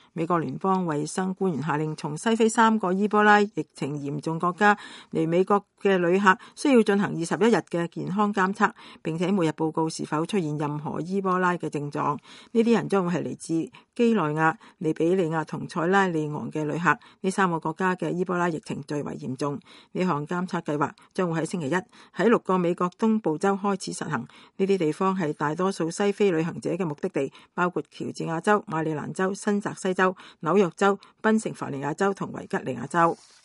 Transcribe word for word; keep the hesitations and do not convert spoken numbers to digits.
美國聯邦衛生官員下令，從西非三個伊波拉疫情嚴重國家嚟美國嘅旅客需要進行二十一日嘅健康監測，並且每日報告是否出現任何伊波拉嘅症狀。呢啲人將會係嚟自幾內亞、利比里亞同塞拉利昂嘅旅客，呢三個國家嘅伊波拉疫情最為嚴重。呢項監測計劃將會喺星期一喺六個美國東部州開始實行。呢啲地方係大多數西非旅行者嘅目的地，包括喬治亞州、馬里蘭州、新澤西州、紐約州、賓夕法尼亞州同維吉尼亞州。